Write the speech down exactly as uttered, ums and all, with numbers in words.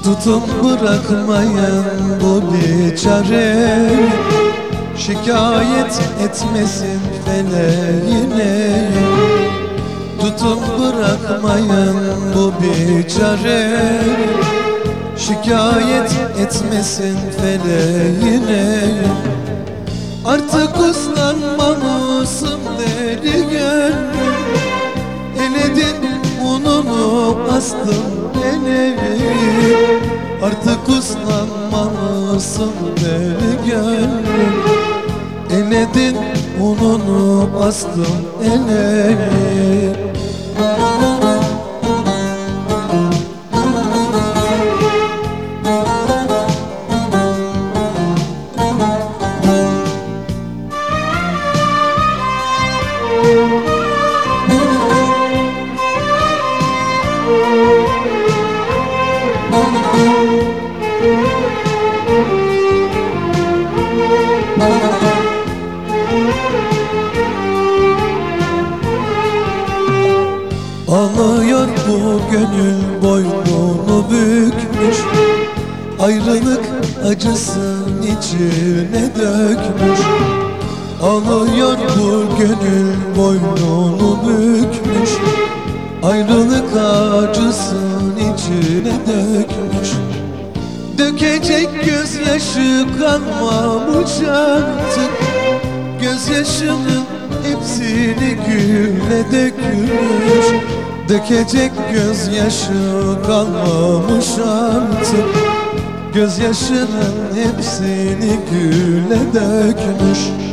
Tutup bırakmayan bu bir çare, şikayet etmesin feleğine. Tutup bırakmayan bu bir çare, şikayet etmesin feleğine. Artık uslanmamışsın deli gönlüm, eledin ununu astın eleği. Artık uslanmamışsın deli gönlüm, eledin ununu astın eleği. Ağlıyor bu gönül boynunu bükmüş, ayrılık acısın içine dökmüş. Ağlıyor bu gönül boynunu bükmüş, ayrılık acısın içine dökmüş. Dökecek gözyaşı kalmamış artık, gözyaşının hepsini gülle dökmüş. Dökecek gözyaşı kalmamış artık, gözyaşının hepsini gülle dökmüş.